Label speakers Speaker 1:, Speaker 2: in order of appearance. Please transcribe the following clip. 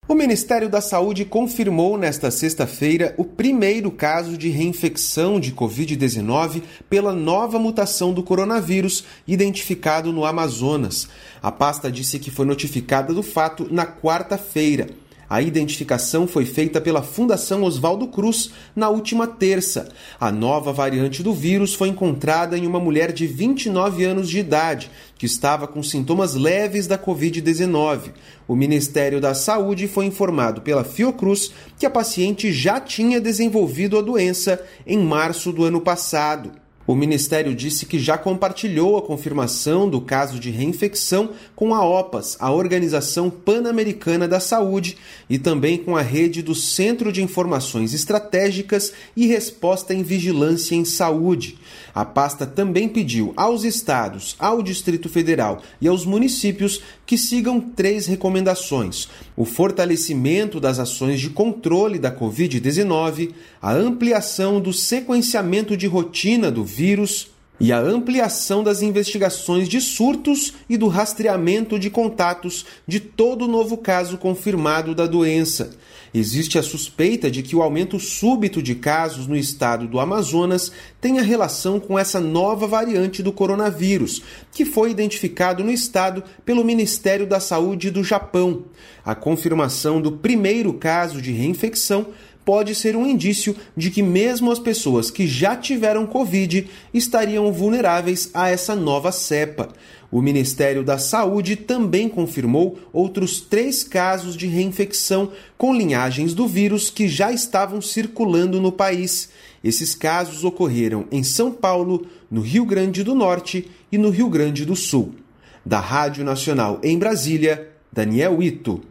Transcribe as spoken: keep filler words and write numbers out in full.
Speaker 1: O Ministério da Saúde confirmou nesta sexta-feira o primeiro caso de reinfecção de covid dezenove pela nova mutação do coronavírus identificado no Amazonas. A pasta disse que foi notificada do fato na quarta-feira. A identificação foi feita pela Fundação Oswaldo Cruz na última terça. A nova variante do vírus foi encontrada em uma mulher de vinte e nove anos de idade, que estava com sintomas leves da covid dezenove. O Ministério da Saúde foi informado pela Fiocruz que a paciente já tinha desenvolvido a doença em março do ano passado. O Ministério disse que já compartilhou a confirmação do caso de reinfecção com a OPAS, a Organização Pan-Americana da Saúde, e também com a rede do Centro de Informações Estratégicas e Resposta em Vigilância em Saúde. A pasta também pediu aos estados, ao Distrito Federal e aos municípios que sigam três recomendações: o fortalecimento das ações de controle da covid dezenove, a ampliação do sequenciamento de rotina do vírus e a ampliação das investigações de surtos e do rastreamento de contatos de todo novo caso confirmado da doença. Existe a suspeita de que o aumento súbito de casos no estado do Amazonas tenha relação com essa nova variante do coronavírus, que foi identificado no estado pelo Ministério da Saúde do Japão. A confirmação do primeiro caso de reinfecção pode ser um indício de que mesmo as pessoas que já tiveram Covid estariam vulneráveis a essa nova cepa. O Ministério da Saúde também confirmou outros três casos de reinfecção com linhagens do vírus que já estavam circulando no país. Esses casos ocorreram em São Paulo, no Rio Grande do Norte e no Rio Grande do Sul. Da Rádio Nacional em Brasília, Daniel Ito.